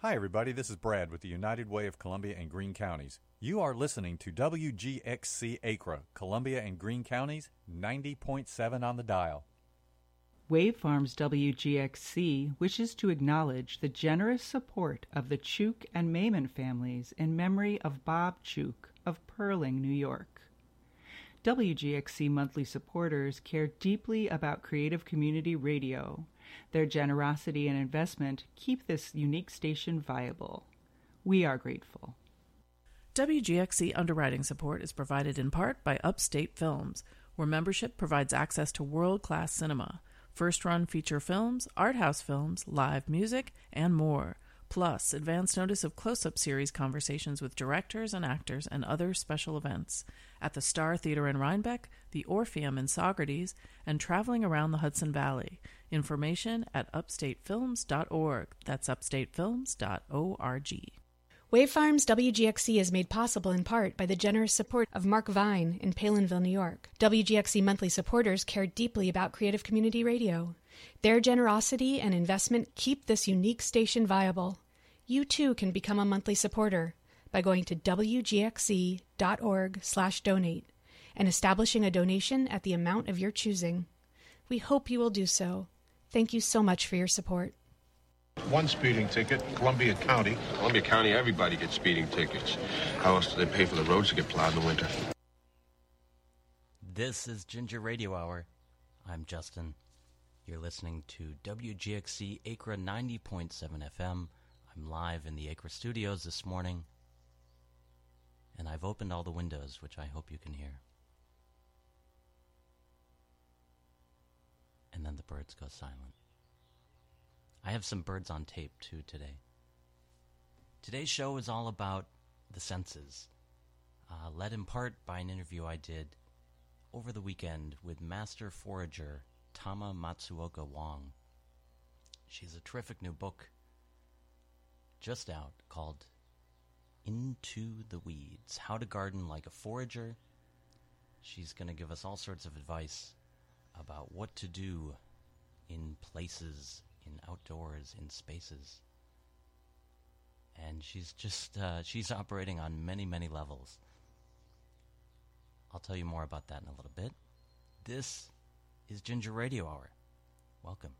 Hi, everybody. This is Brad with the United Way of Columbia and Greene Counties. You are listening to WGXC Acra, Columbia and Greene Counties, 90.7 on the dial. Wave Farms WGXC wishes to acknowledge the generous support of the Chuk and Maiman families in memory of Bob Chuk of Perling, New York. WGXC monthly supporters care deeply about creative community radio. Their generosity and investment keep this unique station viable. We are grateful. WGXC underwriting support is provided in part by Upstate Films, where membership provides access to world-class cinema, first-run feature films, art house films, live music, and more, plus advance notice of close-up series conversations with directors and actors and other special events at the Star Theater in Rhinebeck, the Orpheum in Saugerties, and traveling around the Hudson Valley. Information at upstatefilms.org. That's upstatefilms.org. Wave Farms WGXC is made possible in part by the generous support of Mark Vine in Palinville, New York. WGXC monthly supporters care deeply about creative community radio. Their generosity and investment keep this unique station viable. You too can become a monthly supporter by going to wgxc.org/donate and establishing a donation at the amount of your choosing. We hope you will do so. Thank you so much for your support. One speeding ticket, Columbia County. Columbia County, everybody gets speeding tickets. How else do they pay for the roads to get plowed in the winter? This is Ginger Radio Hour. I'm Justin. You're listening to WGXC Acra 90.7 FM. I'm live in the Acra studios this morning. And I've opened all the windows, which I hope you can hear. And then the birds go silent. I have some birds on tape, too, today. Today's show is all about the senses, led in part by an interview I did over the weekend with master forager Tama Matsuoka Wong. She has a terrific new book just out called Into the Weeds, How to Garden Like a Forager. She's going to give us all sorts of advice about what to do in places, in outdoors, in spaces. And she's just, she's operating on many, many levels. I'll tell you more about that in a little bit. This is Ginger Radio Hour. Welcome.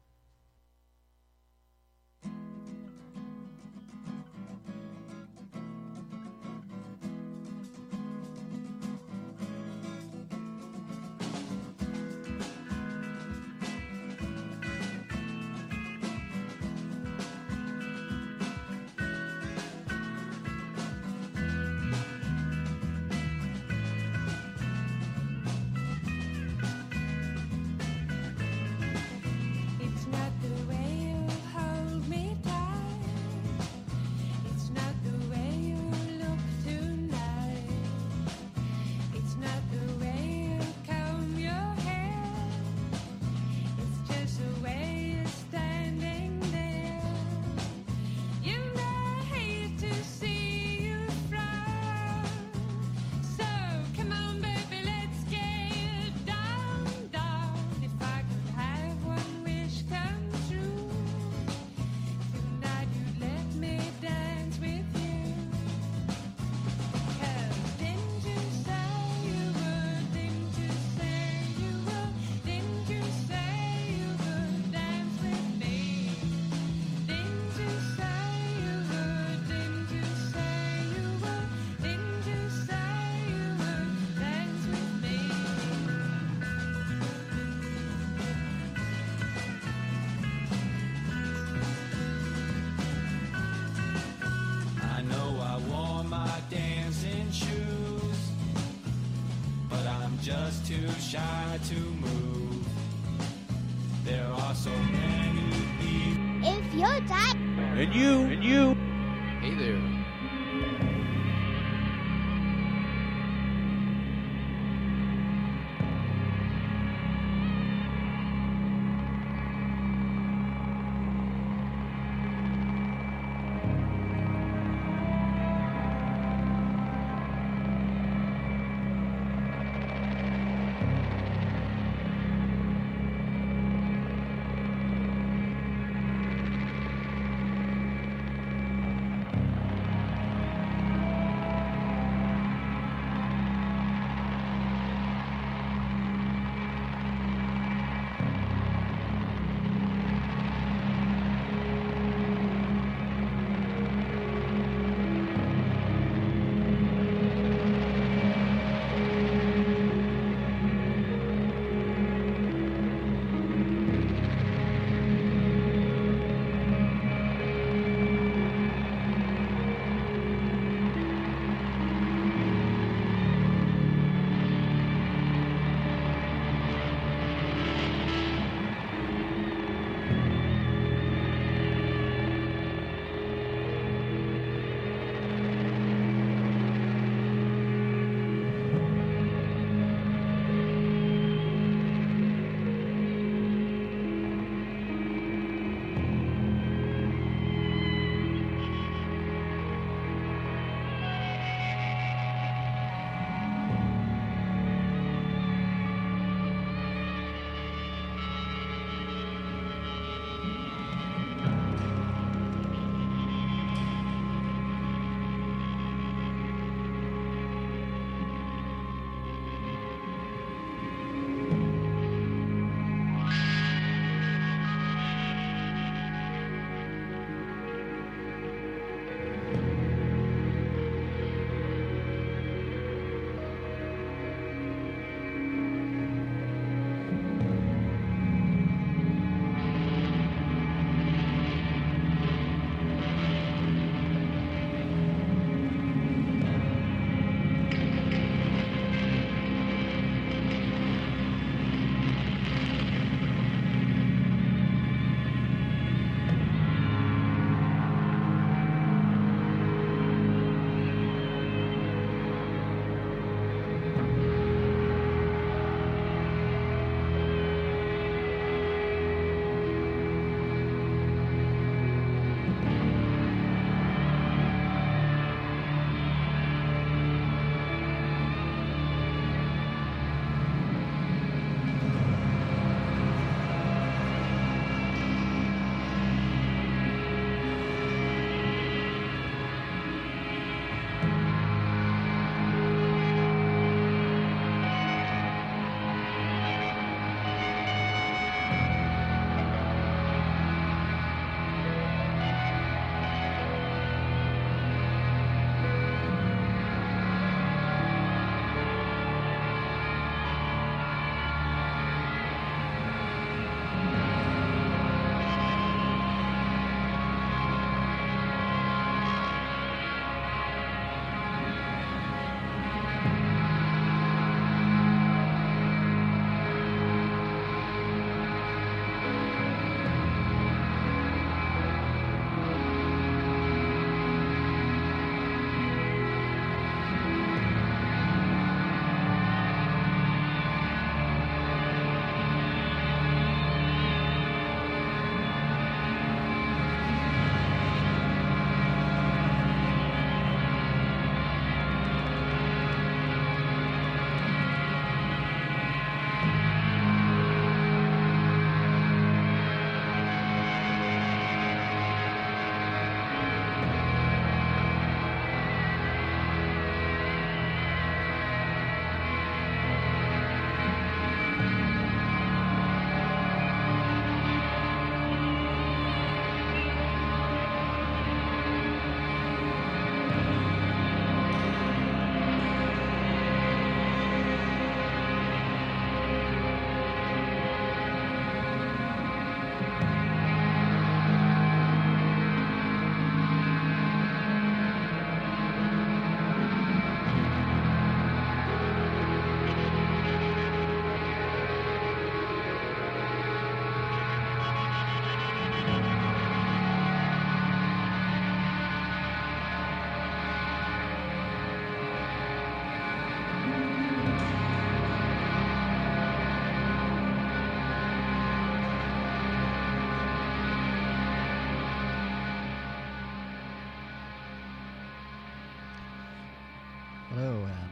Just too shy to move. There are so many people. If you're tired. And you. Hey there.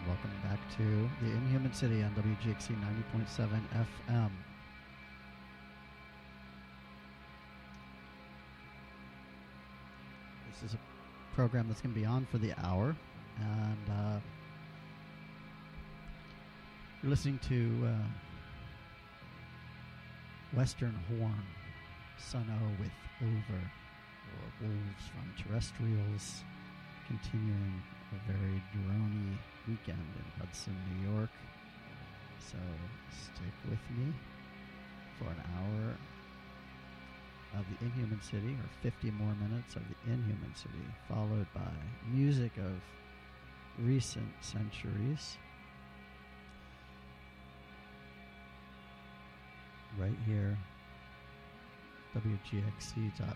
Welcome back to the Inhuman City on WGXC 90.7 FM. This is a program that's going to be on for the hour, and you're listening to Western Horn, Sun-O with Over, or Wolves from Terrestrials, continuing a very drony weekend in Hudson, New York. So stick with me for an hour of the Inhuman City, or 50 more minutes of the Inhuman City, followed by music of recent centuries. Right here, WGXC.org.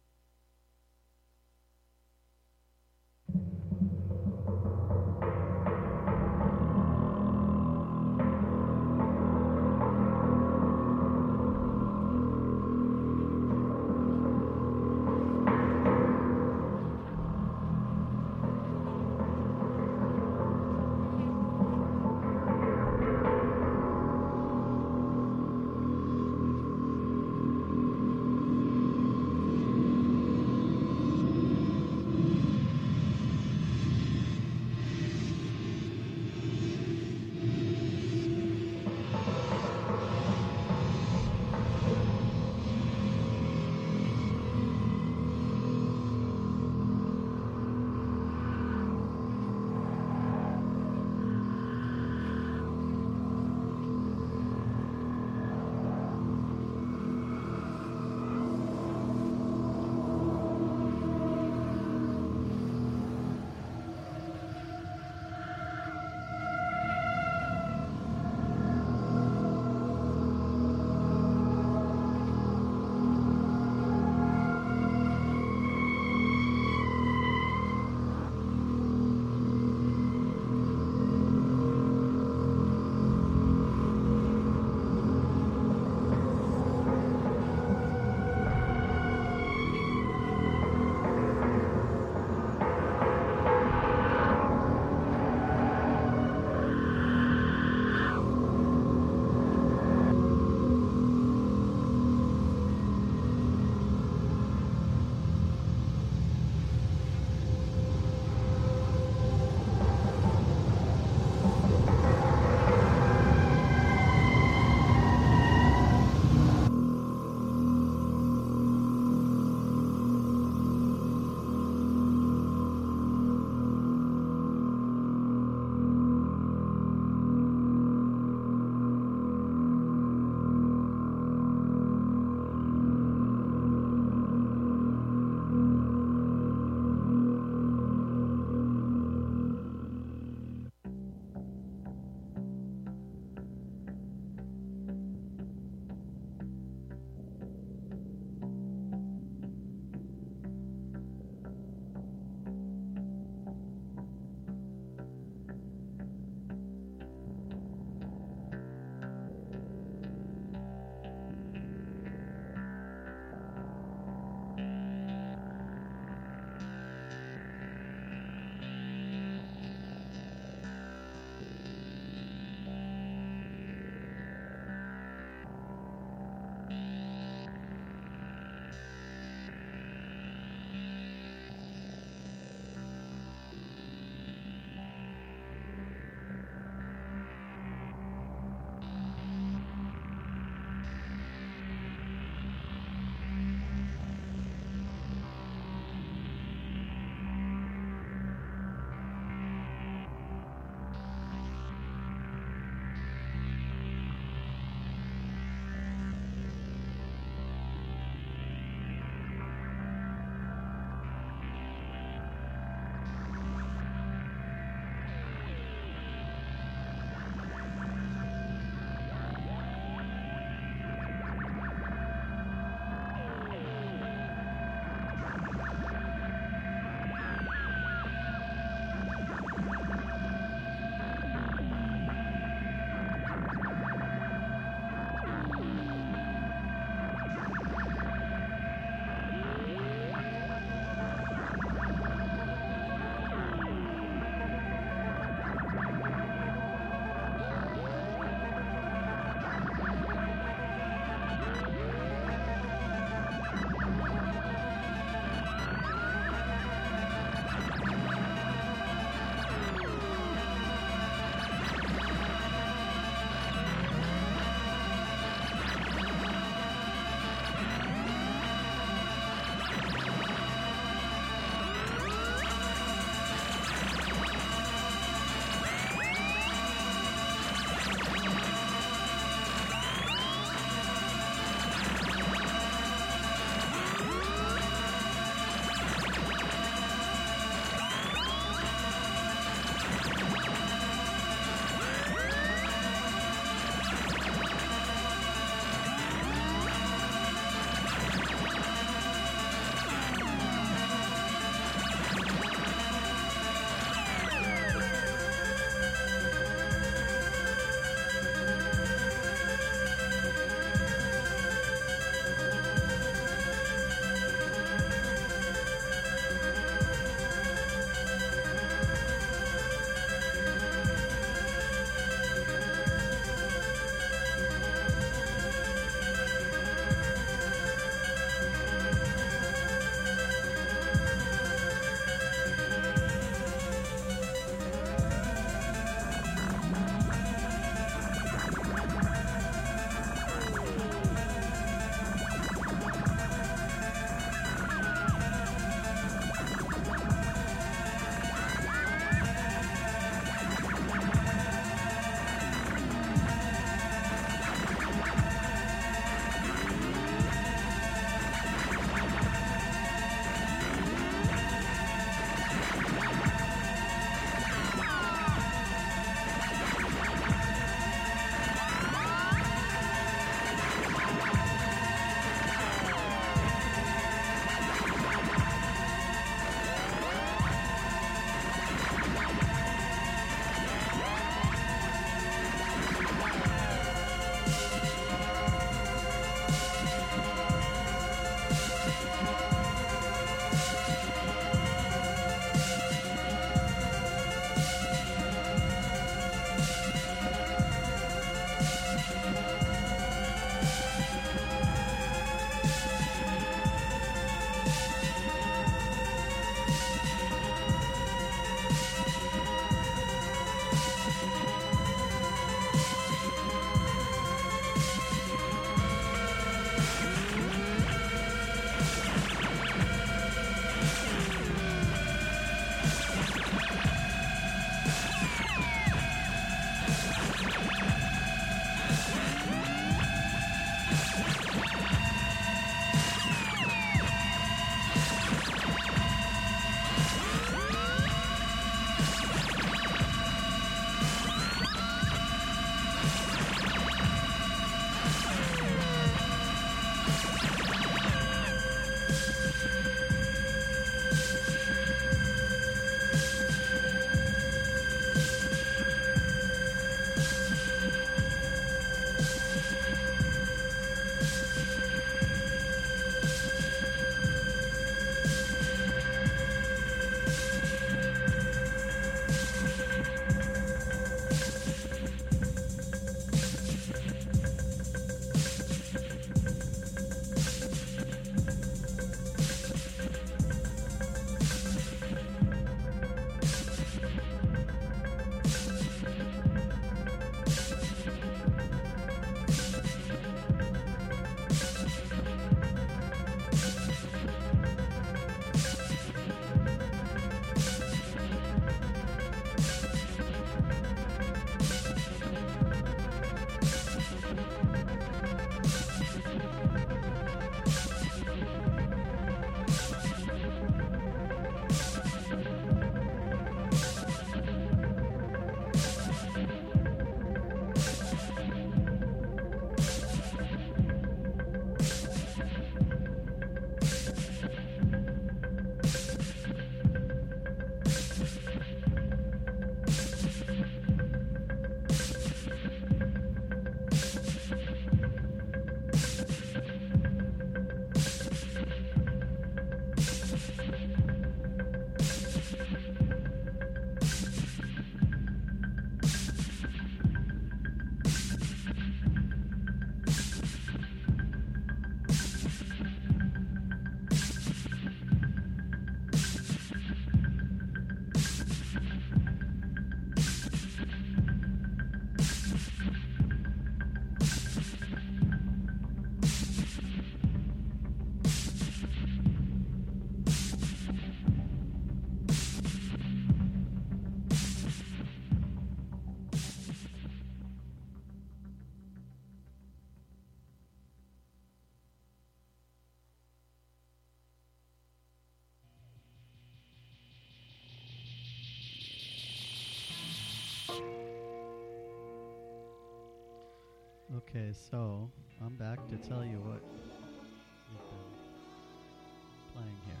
Okay, so I'm back to tell you what we've been playing here.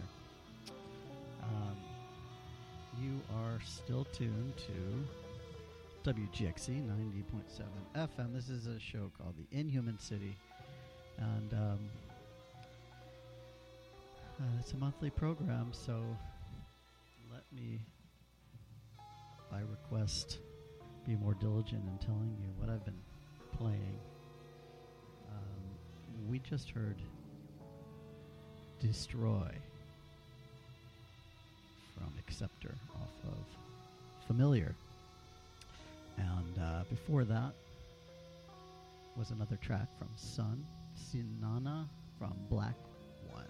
You are still tuned to WGXC 90.7 FM. This is a show called The Inhuman City, and it's a monthly program, so let me, by request, be more diligent in telling you what I've been playing. We just heard Destroy from Acceptor off of Familiar. And before that was another track from Sun, Sinana from Black One.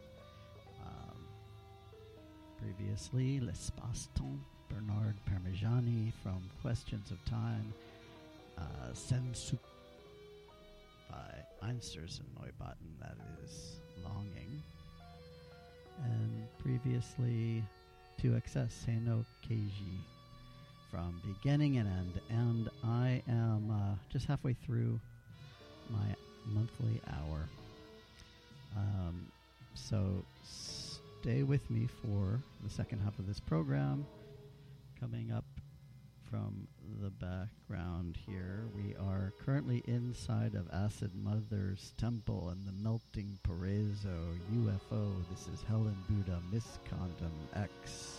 Previously, L'Espace-Temps, Bernard Parmigiani from Questions of Time, Sensu by Einstürzende-Neubauten, that is Longing. And previously, 2XS, Seino Keiji from Beginning and End. And I am just halfway through my monthly hour. So stay with me for the second half of this program. Coming up from the background here, we are currently inside of Acid Mother's Temple and the Melting Paraiso UFO. This is Helen Buddha, Miscondom X.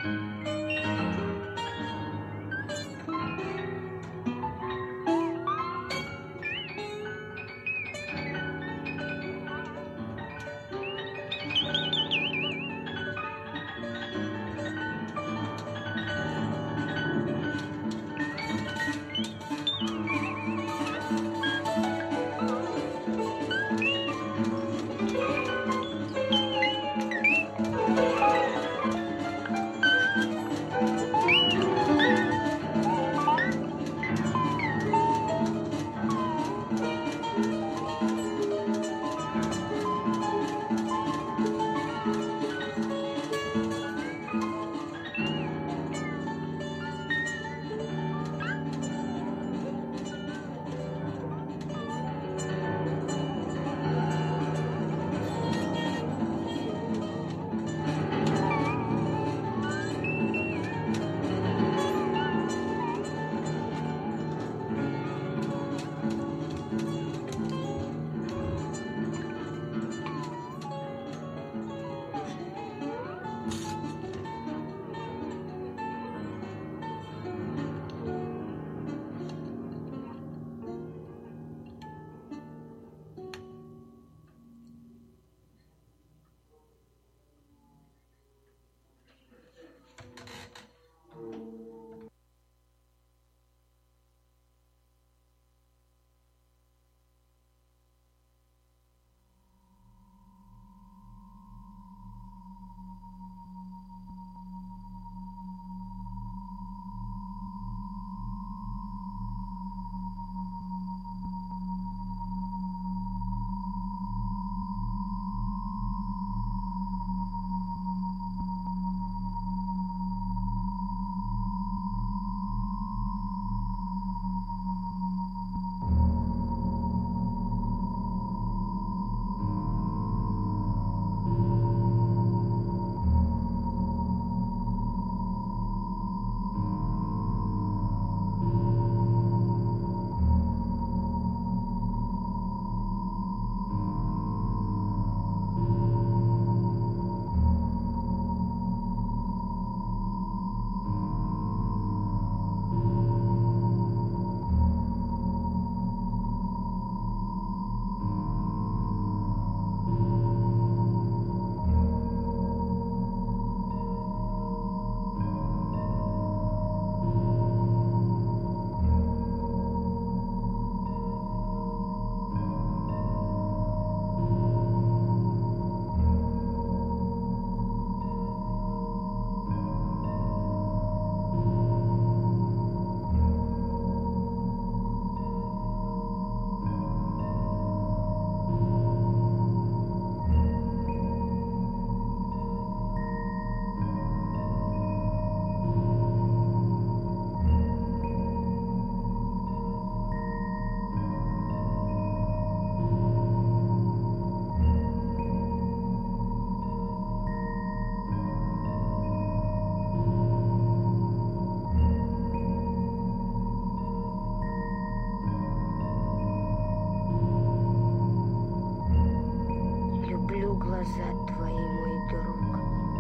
глаза твои, мой друг,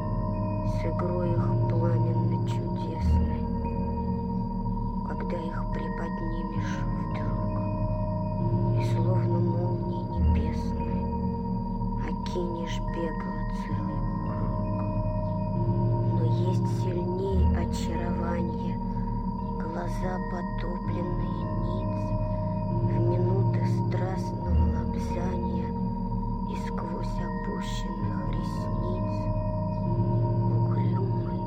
с игрой их пламенно-чудесной, когда их приподнимешь вдруг, и словно молнии небесной окинешь бегло целый круг. Но есть сильней очарование, глаза потупленные ниц, в минуты страстного лобзания и сквозь опущенных ресниц угрюмый,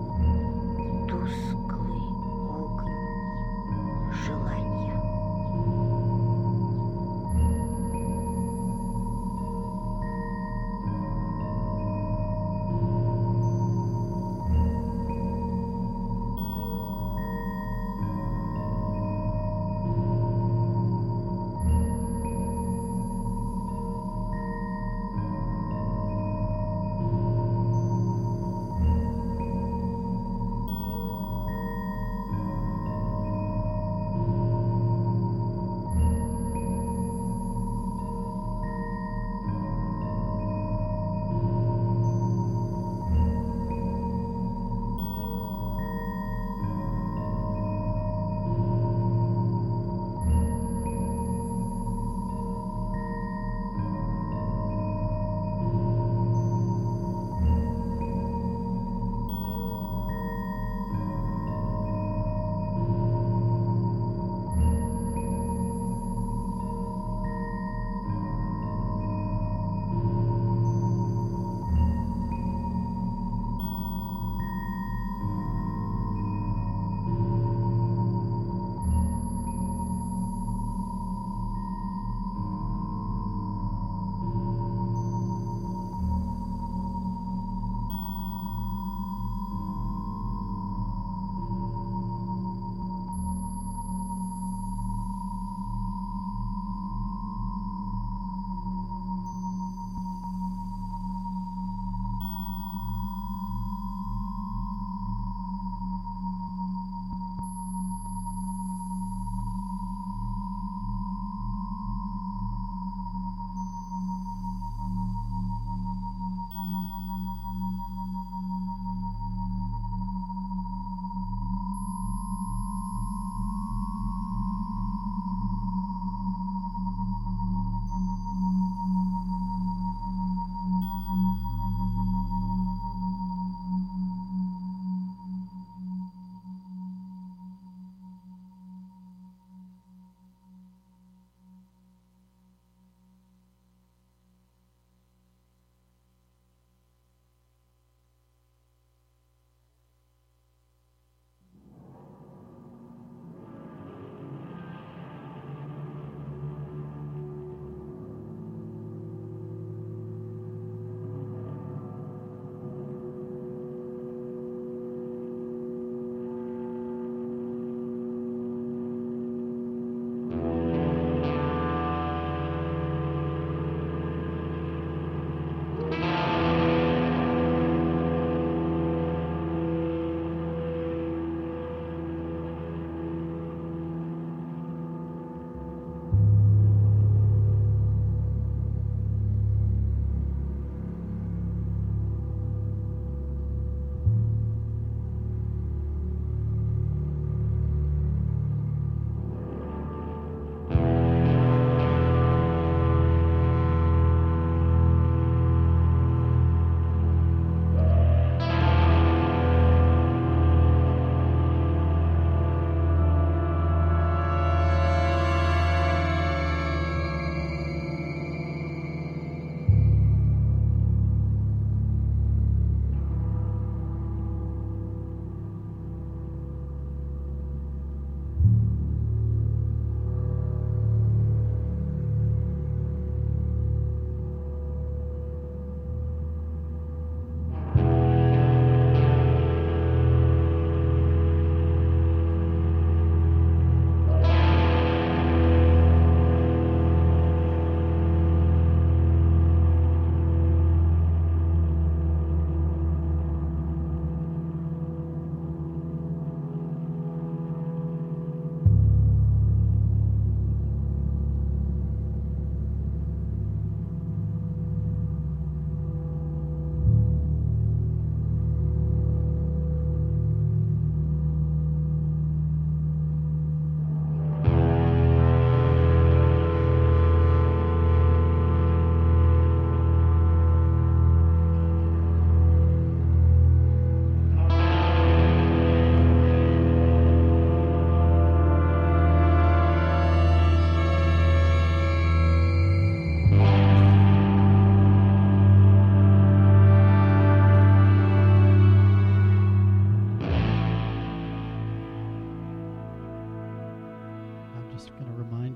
тусклый огонь желания.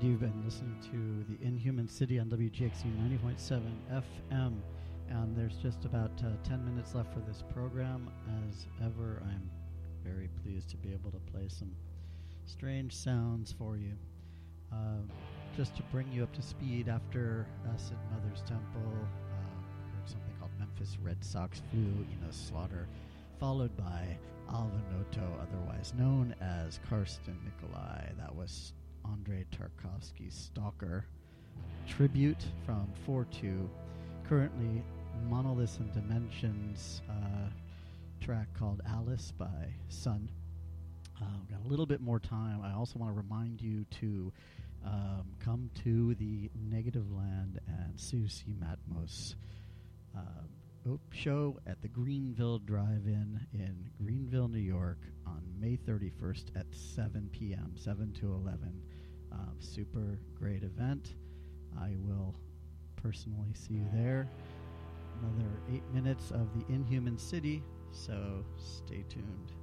And you've been listening to the Inhuman City on WGXC 90.7 FM. And there's just about 10 minutes left for this program. As ever, I'm very pleased to be able to play some strange sounds for you. Just to bring you up to speed, after us at Mother's Temple, heard something called Memphis Red Sox Flew, Enos Slaughter, followed by Alva Noto, otherwise known as Karsten Nikolai. That was Andrei Tarkovsky's Stalker tribute from 4-2. Currently, Monoliths and Dimensions track called Alice by Sun. We've got a little bit more time. I also want to remind you to come to the Negative Land and Susie Matmos show at the Greenville Drive-In in Greenville, New York on May 31st at 7 p.m., 7 to 11. Super great event. I will personally see you there. Another 8 minutes of the Inhuman City, so stay tuned.